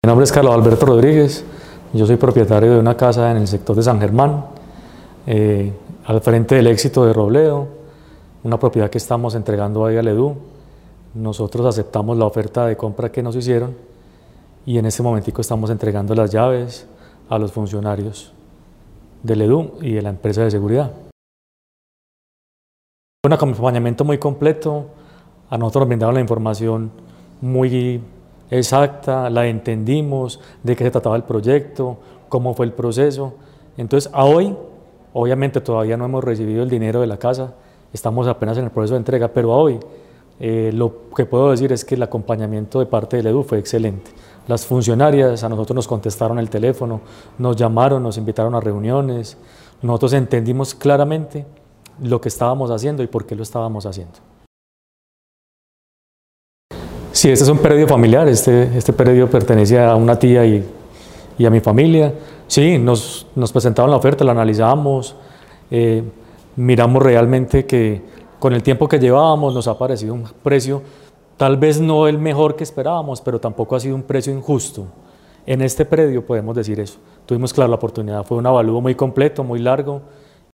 Mi nombre es Carlos Alberto Rodríguez, yo soy propietario de una casa en el sector de San Germán, al frente del Éxito de Robledo, una propiedad que estamos entregando ahí al EDU. Nosotros aceptamos la oferta de compra que nos hicieron y en este momentico estamos entregando las llaves a los funcionarios del EDU y de la empresa de seguridad. Un acompañamiento muy completo, a nosotros nos brindaron la información muy exacta, la entendimos, de qué se trataba el proyecto, cómo fue el proceso. Entonces, a hoy, obviamente todavía no hemos recibido el dinero de la casa, estamos apenas en el proceso de entrega, pero a hoy lo que puedo decir es que el acompañamiento de parte del EDU fue excelente. Las funcionarias a nosotros nos contestaron el teléfono, nos llamaron, nos invitaron a reuniones, nosotros entendimos claramente lo que estábamos haciendo y por qué lo estábamos haciendo. Sí, este es un predio familiar, este predio pertenece a una tía y a mi familia. Sí, nos presentaron la oferta, la analizamos, miramos realmente que con el tiempo que llevábamos nos ha parecido un precio, tal vez no el mejor que esperábamos, pero tampoco ha sido un precio injusto. En este predio podemos decir eso. Tuvimos, claro, la oportunidad, fue un avalúo muy completo, muy largo,